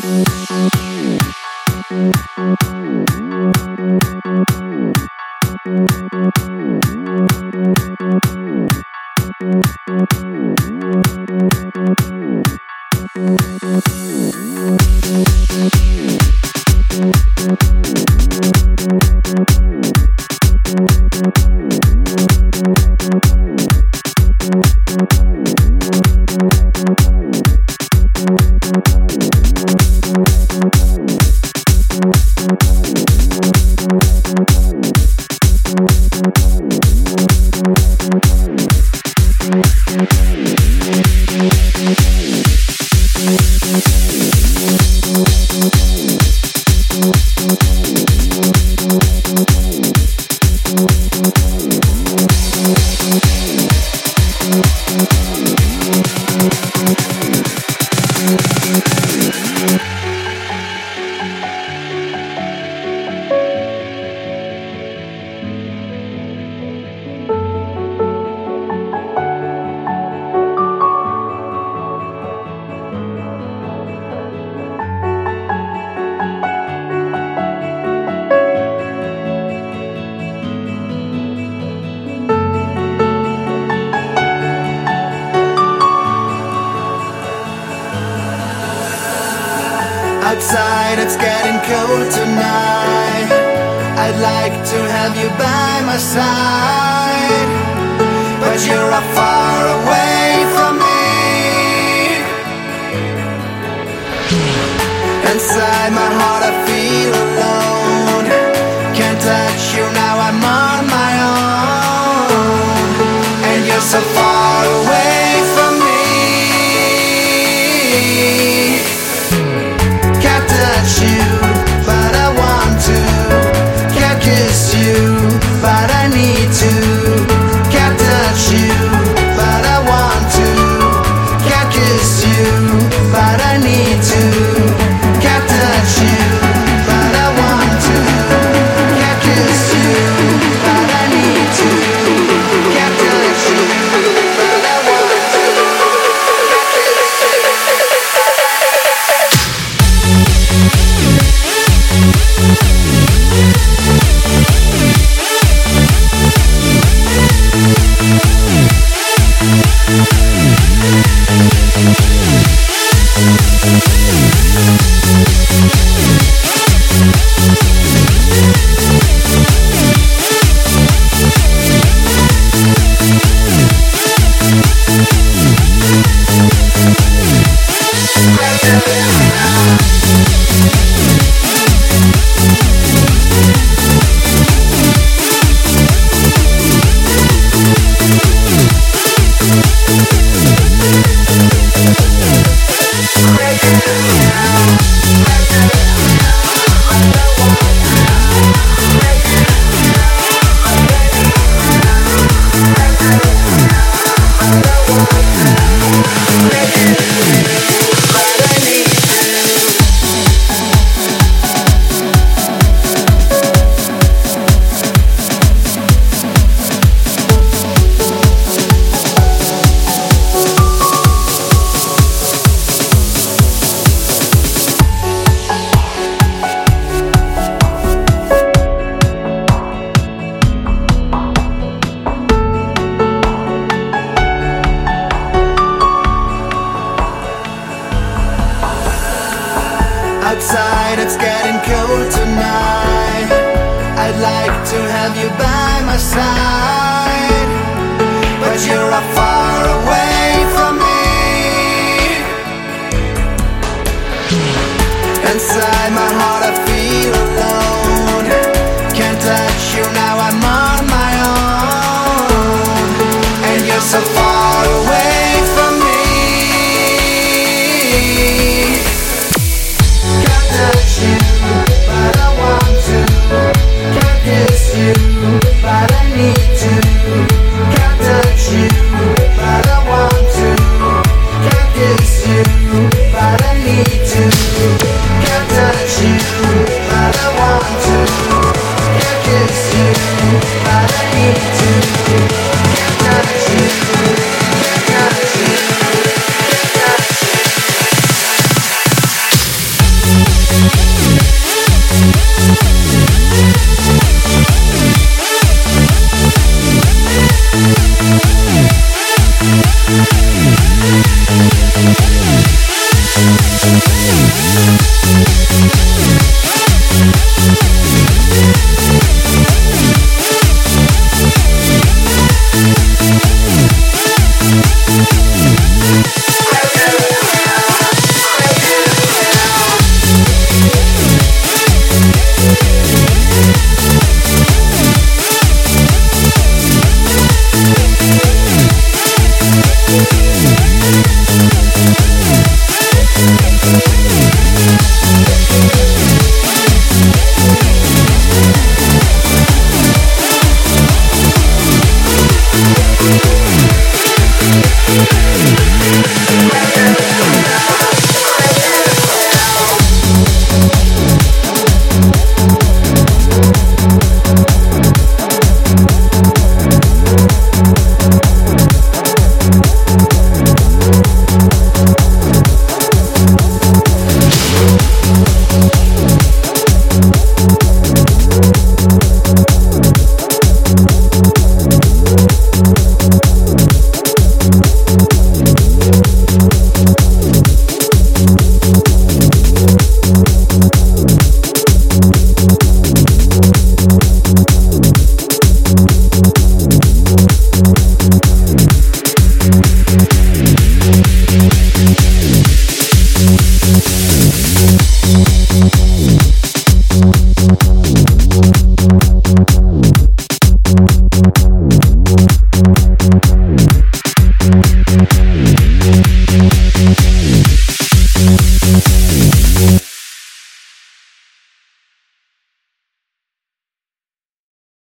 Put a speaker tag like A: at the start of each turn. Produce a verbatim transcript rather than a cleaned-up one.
A: Outside it's getting cold tonight. I'd like to have you by my side, but you're a far away from me. Inside my heart I feel alone. Can't touch you now, I'm on my own, and you're so far away from me. Touch you, but I want to. Can't kiss you, but I need to. Can't touch you, but I want to. Can't kiss you, but I need to. Can't touch you, but I want to. Can't kiss you, but I need to. Can't touch you, but I want to. Outside it's getting cold tonight. I'd like to have you by my side, but you're a far away from me. Inside my heart I feel alone.